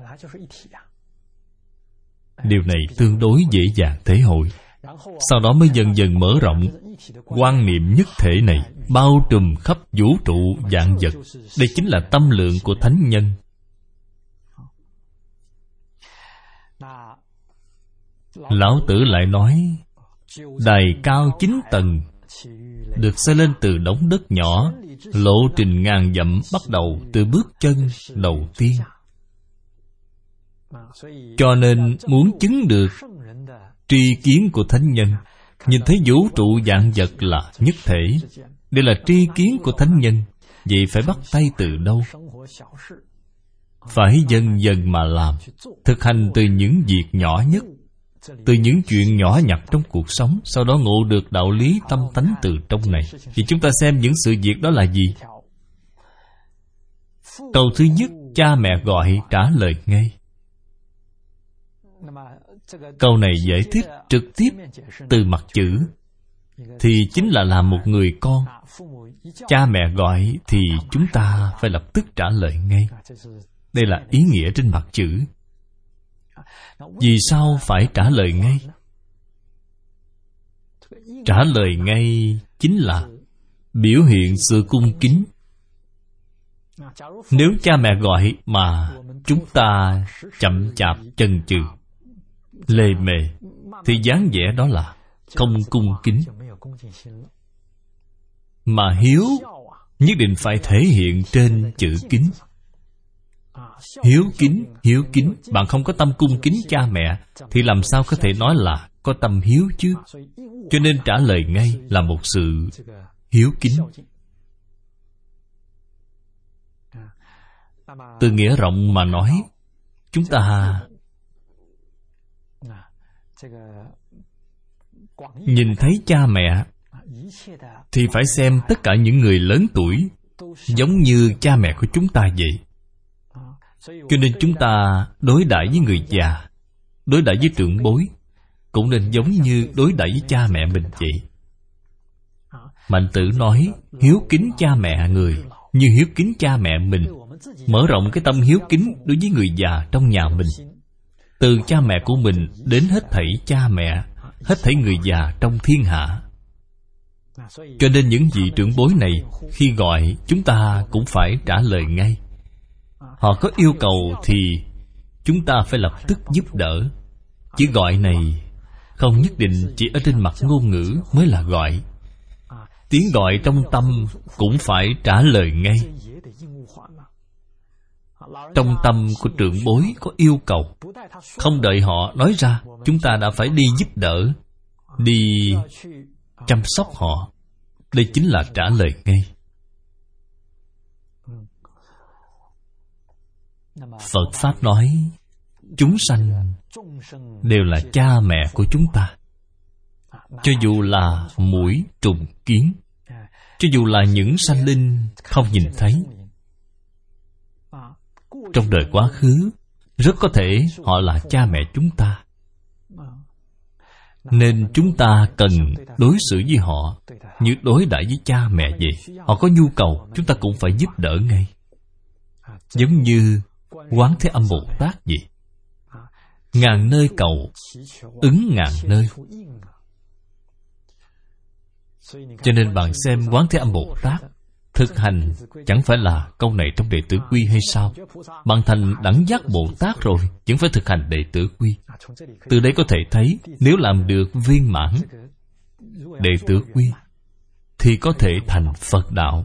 Điều này tương đối dễ dàng thể hội. Sau đó mới dần dần mở rộng. Quan niệm nhất thể này bao trùm khắp vũ trụ vạn vật. Đây chính là tâm lượng của thánh nhân. Lão Tử lại nói, đài cao 9 tầng, được xây lên từ đống đất nhỏ. Lộ trình ngàn dặm bắt đầu từ bước chân đầu tiên. Cho nên muốn chứng được tri kiến của thánh nhân, nhìn thấy vũ trụ vạn vật là nhất thể, đây là tri kiến của thánh nhân. Vậy phải bắt tay từ đâu? Phải dần dần mà làm. Thực hành từ những việc nhỏ nhất, từ những chuyện nhỏ nhặt trong cuộc sống, sau đó ngộ được đạo lý tâm tánh từ trong này. Thì chúng ta xem những sự việc đó là gì? Câu thứ nhất, cha mẹ gọi trả lời ngay. Câu này giải thích trực tiếp từ mặt chữ, thì chính là làm một người con. Cha mẹ gọi thì chúng ta phải lập tức trả lời ngay. Đây là ý nghĩa trên mặt chữ. Vì sao phải trả lời ngay? Trả lời ngay chính là biểu hiện sự cung kính. Nếu cha mẹ gọi mà chúng ta chậm chạp chần chừ, lề mề, thì dáng vẻ đó là không cung kính. Mà hiếu nhất định phải thể hiện trên chữ kính. Hiếu kính. Bạn không có tâm cung kính cha mẹ, thì làm sao có thể nói là có tâm hiếu chứ? Cho nên trả lời ngay là một sự hiếu kính. Từ nghĩa rộng mà nói, chúng ta nhìn thấy cha mẹ thì phải xem tất cả những người lớn tuổi giống như cha mẹ của chúng ta vậy. Cho nên chúng ta đối đãi với người già, đối đãi với trưởng bối cũng nên giống như đối đãi với cha mẹ mình vậy. Mạnh Tử nói hiếu kính cha mẹ người như hiếu kính cha mẹ mình. Mở rộng cái tâm hiếu kính đối với người già trong nhà mình, từ cha mẹ của mình đến hết thảy cha mẹ, hết thảy người già trong thiên hạ. Cho nên những vị trưởng bối này khi gọi, chúng ta cũng phải trả lời ngay. Họ có yêu cầu thì chúng ta phải lập tức giúp đỡ. Chữ gọi này không nhất định chỉ ở trên mặt ngôn ngữ mới là gọi. Tiếng gọi trong tâm cũng phải trả lời ngay. Trong tâm của trưởng bối có yêu cầu, không đợi họ nói ra, chúng ta đã phải đi giúp đỡ, đi chăm sóc họ. Đây chính là trả lời ngay. Phật Pháp nói chúng sanh đều là cha mẹ của chúng ta. Cho dù là muỗi, trùng, kiến, cho dù là những sanh linh không nhìn thấy, trong đời quá khứ rất có thể họ là cha mẹ chúng ta. Nên chúng ta cần đối xử với họ như đối đãi với cha mẹ vậy. Họ có nhu cầu, chúng ta cũng phải giúp đỡ ngay. Giống như Quán Thế Âm Bồ Tát vậy. Ngàn nơi cầu, ứng ngàn nơi. Cho nên bạn xem Quán Thế Âm Bồ Tát thực hành chẳng phải là câu này trong Đệ Tử Quy hay sao? Bạn thành đẳng giác Bồ Tát rồi, vẫn phải thực hành Đệ Tử Quy. Từ đây có thể thấy, nếu làm được viên mãn Đệ Tử Quy thì có thể thành Phật đạo.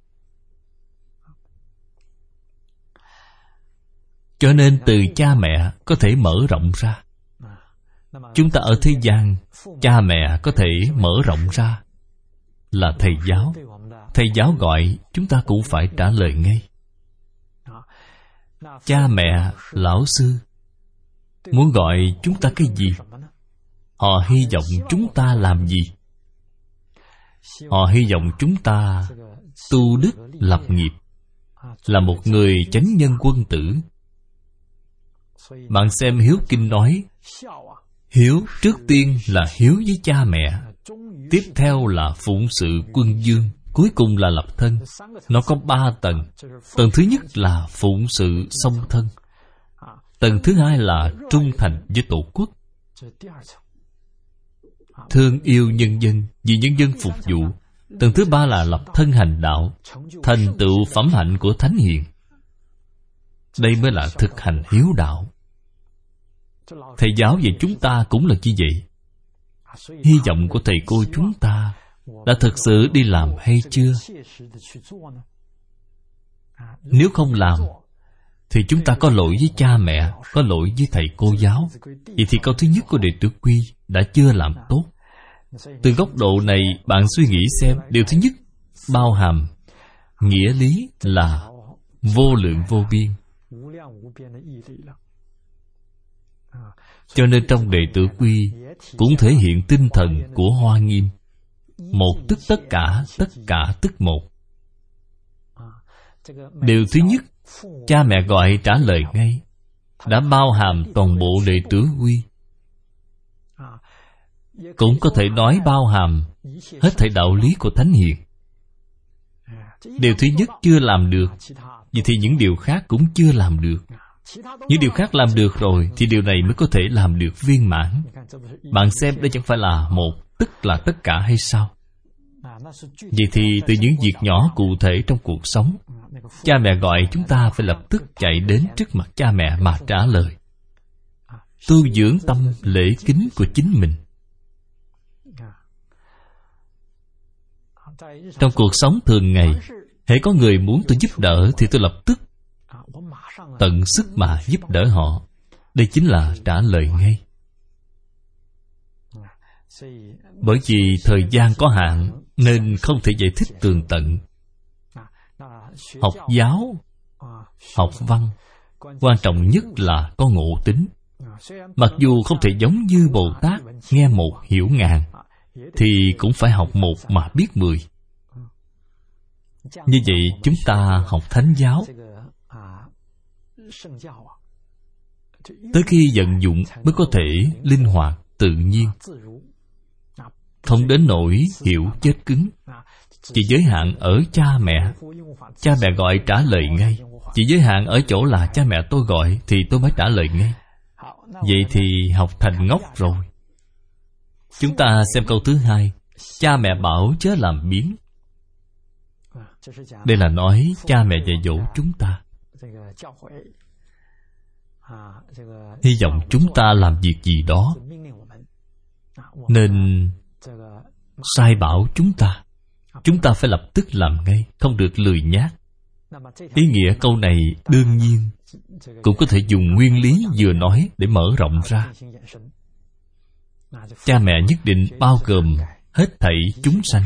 Cho nên từ cha mẹ có thể mở rộng ra. Chúng ta ở thế gian, cha mẹ có thể mở rộng ra là thầy giáo. Thầy giáo gọi, chúng ta cũng phải trả lời ngay. Cha mẹ, lão sư muốn gọi chúng ta cái gì? Họ hy vọng chúng ta làm gì? Họ hy vọng chúng ta tu đức lập nghiệp, là một người chánh nhân quân tử. Bạn xem Hiếu Kinh nói, hiếu trước tiên là hiếu với cha mẹ, tiếp theo là phụng sự quân vương, cuối cùng là lập thân. Nó có 3 tầng. Tầng thứ nhất là phụng sự song thân. Tầng thứ hai là trung thành với Tổ quốc, thương yêu nhân dân, vì nhân dân phục vụ. Tầng thứ ba là lập thân hành đạo, thành tựu phẩm hạnh của thánh hiền. Đây mới là thực hành hiếu đạo. Thầy giáo về chúng ta cũng là như vậy. Hy vọng của thầy cô chúng ta đã thực sự đi làm hay chưa? Nếu không làm thì chúng ta có lỗi với cha mẹ, có lỗi với thầy cô giáo. Vậy thì câu thứ nhất của Đệ Tử Quy đã chưa làm tốt. Từ góc độ này bạn suy nghĩ xem. Điều thứ nhất bao hàm nghĩa lý là vô lượng vô biên. Cho nên trong Đệ Tử Quy cũng thể hiện tinh thần của Hoa Nghiêm. Một tức tất cả tức một. Điều thứ nhất, cha mẹ gọi trả lời ngay, đã bao hàm toàn bộ Đệ Tử Quy. Cũng có thể nói bao hàm hết thảy đạo lý của Thánh Hiền. Điều thứ nhất chưa làm được, vậy thì những điều khác cũng chưa làm được. Những điều khác làm được rồi thì điều này mới có thể làm được viên mãn. Bạn xem đây chẳng phải là một tức là tất cả hay sao? Vậy thì từ những việc nhỏ cụ thể trong cuộc sống, cha mẹ gọi chúng ta phải lập tức chạy đến trước mặt cha mẹ mà trả lời. Tu dưỡng tâm lễ kính của chính mình. Trong cuộc sống thường ngày, hễ có người muốn tôi giúp đỡ thì tôi lập tức tận sức mà giúp đỡ họ. Đây chính là trả lời ngay. Bởi vì thời gian có hạn nên không thể giải thích tường tận. Học giáo, học văn, quan trọng nhất là có ngộ tính. Mặc dù không thể giống như Bồ Tát nghe một hiểu ngàn, thì cũng phải học một mà biết 10. Như vậy chúng ta học thánh giáo, tới khi vận dụng mới có thể linh hoạt, tự nhiên, không đến nỗi hiểu chết cứng. Chỉ giới hạn ở cha mẹ. Cha mẹ gọi trả lời ngay. Chỉ giới hạn ở chỗ là cha mẹ tôi gọi thì tôi mới trả lời ngay. Vậy thì học thành ngốc rồi. Chúng ta xem câu thứ hai. Cha mẹ bảo chớ làm biếng. Đây là nói cha mẹ dạy dỗ chúng ta, hy vọng chúng ta làm việc gì đó, nên sai bảo chúng ta phải lập tức làm ngay, không được lười nhác. Ý nghĩa câu này đương nhiên cũng có thể dùng nguyên lý vừa nói để mở rộng ra. Cha mẹ nhất định bao gồm hết thảy chúng sanh.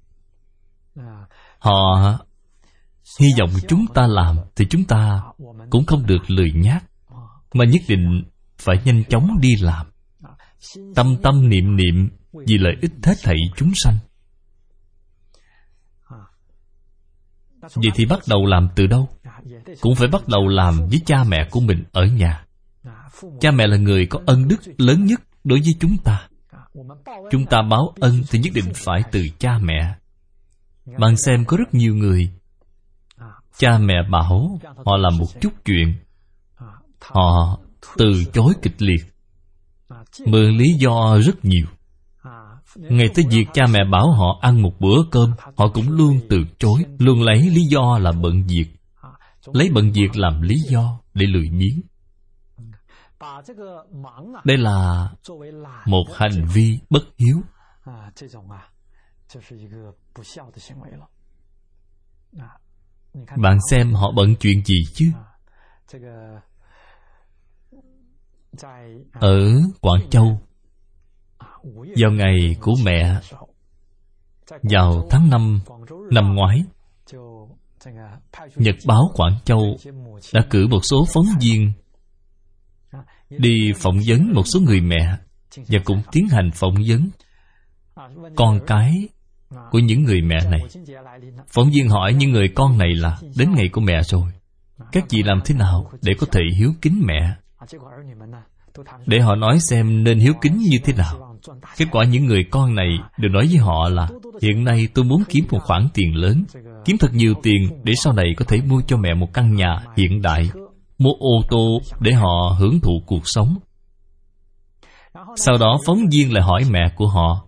Họ hy vọng chúng ta làm thì chúng ta cũng không được lười nhác, mà nhất định phải nhanh chóng đi làm. Tâm tâm niệm niệm vì lợi ích hết thảy chúng sanh. Vậy thì bắt đầu làm từ đâu? Cũng phải bắt đầu làm với cha mẹ của mình ở nhà. Cha mẹ là người có ân đức lớn nhất đối với chúng ta. Chúng ta báo ân thì nhất định phải từ cha mẹ. Bạn xem có rất nhiều người, cha mẹ bảo họ làm một chút chuyện, họ từ chối kịch liệt, mượn lý do rất nhiều. Ngay tới việc cha mẹ bảo họ ăn một bữa cơm, họ cũng luôn từ chối, luôn lấy lý do là bận việc, lấy bận việc làm lý do để lười biếng. Đây là một hành vi bất hiếu. Bạn xem họ bận chuyện gì chứ? Ở Quảng Châu, vào ngày của mẹ, vào tháng 5 năm ngoái, Nhật báo Quảng Châu đã cử một số phóng viên đi phỏng vấn một số người mẹ, và cũng tiến hành phỏng vấn con cái của những người mẹ này. Phóng viên hỏi những người con này là đến ngày của mẹ rồi, các chị làm thế nào để có thể hiếu kính mẹ, để họ nói xem nên hiếu kính như thế nào. Kết quả những người con này đều nói với họ là hiện nay tôi muốn kiếm một khoản tiền lớn, kiếm thật nhiều tiền để sau này có thể mua cho mẹ một căn nhà hiện đại, mua ô tô để họ hưởng thụ cuộc sống. Sau đó phóng viên lại hỏi mẹ của họ,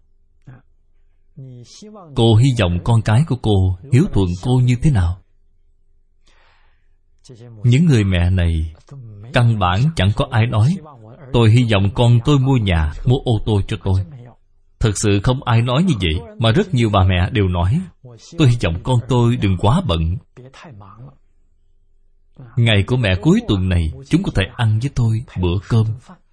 cô hy vọng con cái của cô hiếu thuận cô như thế nào? Những người mẹ này căn bản chẳng có ai nói tôi hy vọng con tôi mua nhà, mua ô tô cho tôi. Thật sự không ai nói như vậy, mà rất nhiều bà mẹ đều nói tôi hy vọng con tôi đừng quá bận, ngày của mẹ cuối tuần này chúng có thể ăn với tôi bữa cơm.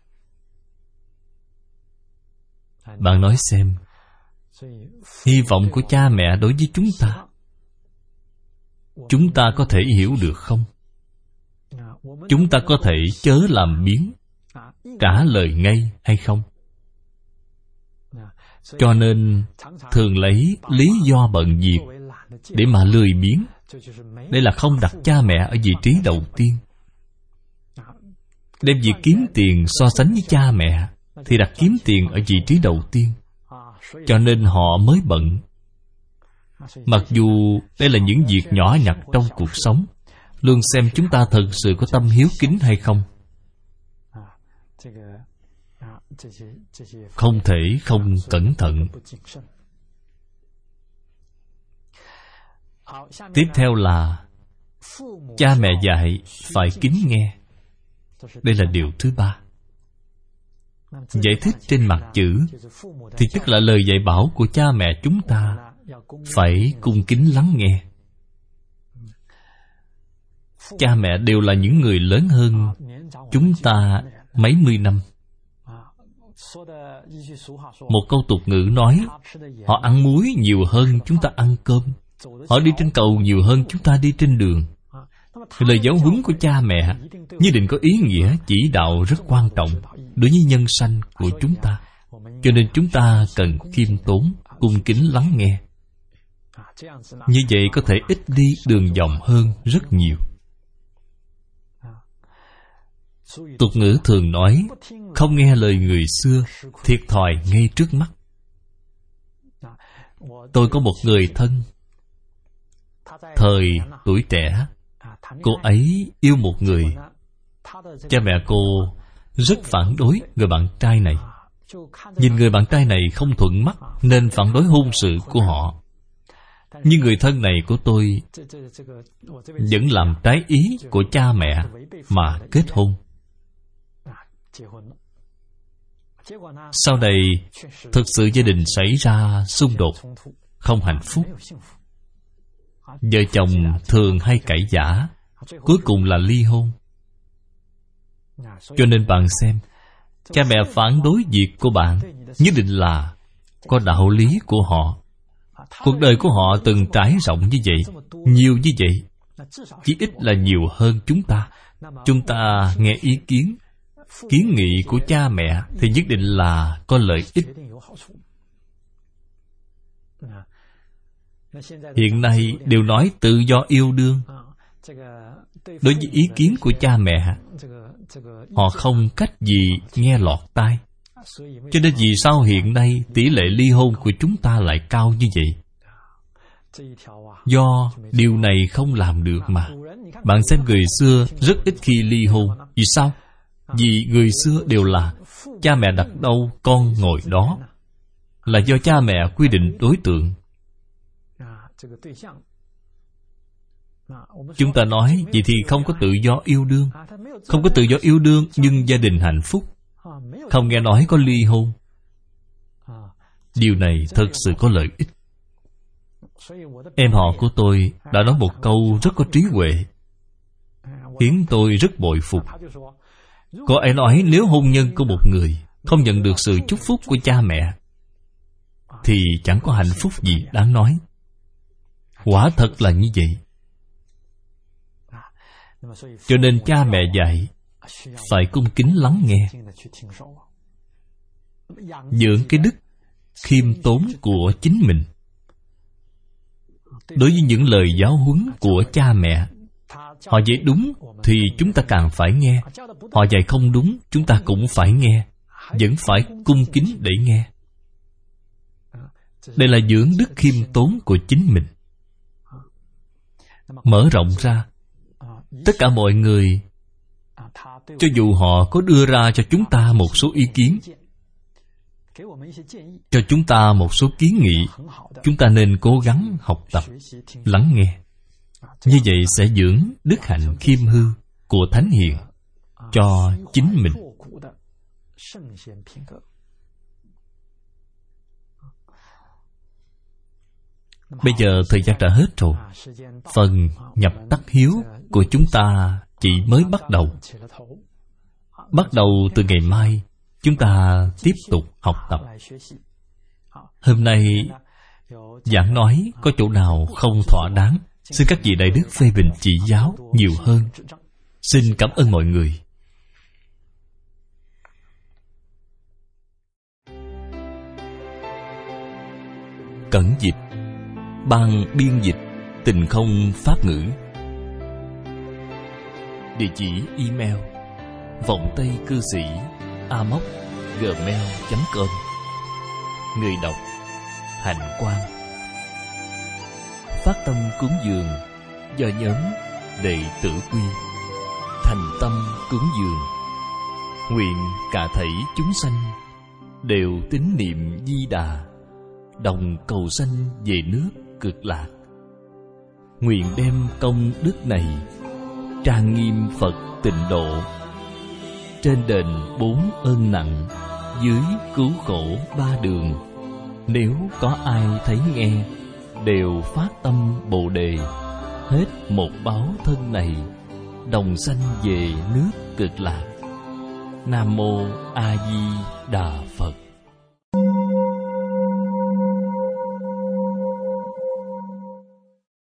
Bạn nói xem, hy vọng của cha mẹ đối với chúng ta có thể hiểu được không? Chúng ta có thể chớ làm biếng, trả lời ngay hay không? Cho nên thường lấy lý do bận việc để mà lười biếng. Đây là không đặt cha mẹ ở vị trí đầu tiên. Đem việc kiếm tiền so sánh với cha mẹ thì đặt kiếm tiền ở vị trí đầu tiên. Cho nên họ mới bận. Mặc dù đây là những việc nhỏ nhặt trong cuộc sống, luôn xem chúng ta thật sự có tâm hiếu kính hay không. Không thể không cẩn thận. Tiếp theo là cha mẹ dạy phải kính nghe. Đây là điều thứ ba. Giải thích trên mặt chữ thì tức là lời dạy bảo của cha mẹ chúng ta phải cung kính lắng nghe. Cha mẹ đều là những người lớn hơn chúng ta mấy mươi năm. Một câu tục ngữ nói, họ ăn muối nhiều hơn chúng ta ăn cơm, họ đi trên cầu nhiều hơn chúng ta đi trên đường. Lời giáo huấn của cha mẹ nhất định có ý nghĩa chỉ đạo rất quan trọng đối với nhân sanh của chúng ta. Cho nên chúng ta cần khiêm tốn, cung kính lắng nghe. Như vậy có thể ít đi đường vòng hơn rất nhiều. Tục ngữ thường nói, không nghe lời người xưa, thiệt thòi ngay trước mắt. Tôi có một người thân, thời tuổi trẻ, cô ấy yêu một người. Cha mẹ cô rất phản đối người bạn trai này. Nhìn người bạn trai này không thuận mắt nên phản đối hôn sự của họ. Nhưng người thân này của tôi vẫn làm trái ý của cha mẹ mà kết hôn. Sau này thực sự gia đình xảy ra xung đột, không hạnh phúc. Vợ chồng thường hay cãi vã, cuối cùng là ly hôn. Cho nên bạn xem, cha mẹ phản đối việc của bạn nhất định là có đạo lý của họ. Cuộc đời của họ từng trải rộng như vậy, nhiều như vậy, chí ít là nhiều hơn chúng ta. Chúng ta nghe ý kiến, kiến nghị của cha mẹ thì nhất định là có lợi ích. Hiện nay đều nói tự do yêu đương. Đối với ý kiến của cha mẹ, họ không cách gì nghe lọt tai. Cho nên vì sao hiện nay tỷ lệ ly hôn của chúng ta lại cao như vậy? Do điều này không làm được mà. Bạn xem người xưa rất ít khi ly hôn. Vì sao? Vì người xưa đều là cha mẹ đặt đâu con ngồi đó, là do cha mẹ quy định đối tượng. Chúng ta nói vậy thì không có tự do yêu đương. Không có tự do yêu đương nhưng gia đình hạnh phúc. Không nghe nói có ly hôn. Điều này thật sự có lợi ích. Em họ của tôi đã nói một câu rất có trí huệ, khiến tôi rất bội phục. Cô ấy nói nếu hôn nhân của một người không nhận được sự chúc phúc của cha mẹ thì chẳng có hạnh phúc gì đáng nói. Quả thật là như vậy. Cho nên cha mẹ dạy phải cung kính lắng nghe, dưỡng cái đức khiêm tốn của chính mình. Đối với những lời giáo huấn của cha mẹ, họ dạy đúng thì chúng ta càng phải nghe. Họ dạy không đúng, chúng ta cũng phải nghe, vẫn phải cung kính để nghe. Đây là dưỡng đức khiêm tốn của chính mình. Mở rộng ra, tất cả mọi người, cho dù họ có đưa ra cho chúng ta một số ý kiến, cho chúng ta một số kiến nghị, chúng ta nên cố gắng học tập, lắng nghe. Như vậy sẽ dưỡng đức hạnh khiêm hư của thánh hiền cho chính mình. Bây giờ thời gian đã hết rồi. Phần nhập tắc hiếu của chúng ta chỉ mới bắt đầu. Bắt đầu từ ngày mai, chúng ta tiếp tục học tập. Hôm nay giảng nói có chỗ nào không thỏa đáng, xin các vị đại đức phê bình chỉ giáo nhiều hơn. Xin cảm ơn mọi người. Cẩn dịch, ban biên dịch Tình Không Pháp Ngữ. Địa chỉ email vọng tây cư sĩ amos@gmail.com. Người đọc Hạnh Quang. Phát tâm cúng dường do nhóm Đệ tử Quy. Thành tâm cúng dường, nguyện cả thảy chúng sanh đều tín niệm Di Đà, đồng cầu sanh về nước Cực Lạc. Nguyện đem công đức này trang nghiêm Phật Tịnh Độ, trên đền 4 ơn nặng, dưới cứu khổ 3 đường. Nếu có ai thấy nghe, đều phát tâm Bồ Đề, hết một báo thân này, đồng sanh về nước Cực Lạc. Nam Mô A Di Đà Phật.